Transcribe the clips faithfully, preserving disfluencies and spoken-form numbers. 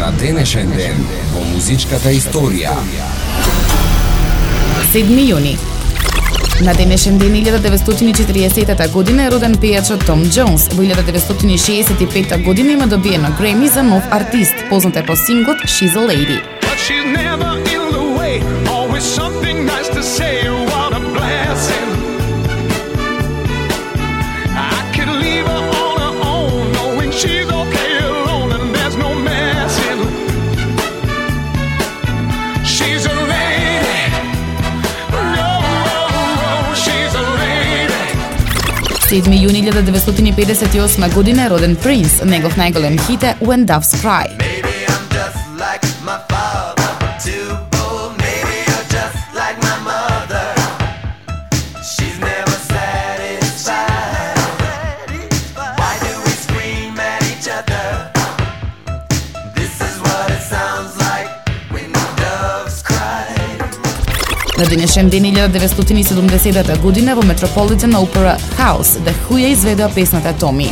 на денешен ден во музичката историја. седми јуни. На денешен ден илјада деветстотини и четиридесета година е роден пејачот Том Џонс. Во илјада деветстотини шеесет и пета година има добиено Греми за нов артист, познат е по синглот She's a Lady. седми јуни илјада деветстотини педесет и осма година е роден Принс. Негов најголем хит е When Doves Cry. На денешен ден илјада деветстотини и седумдесета година во Metropolitan Opera House The Who ја изведува песната Томи.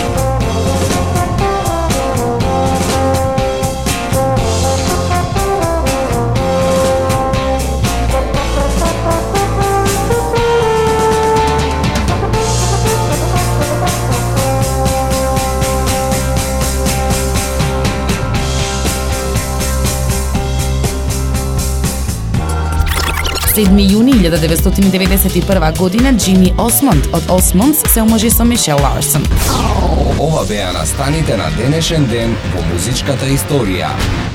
седми јуни илјада деветстотини деветдесет и прва година Джими Осмонд од Осмондс се омажи со Мишел Ларсон. Ова беа настаните на денешен ден во музичката историја.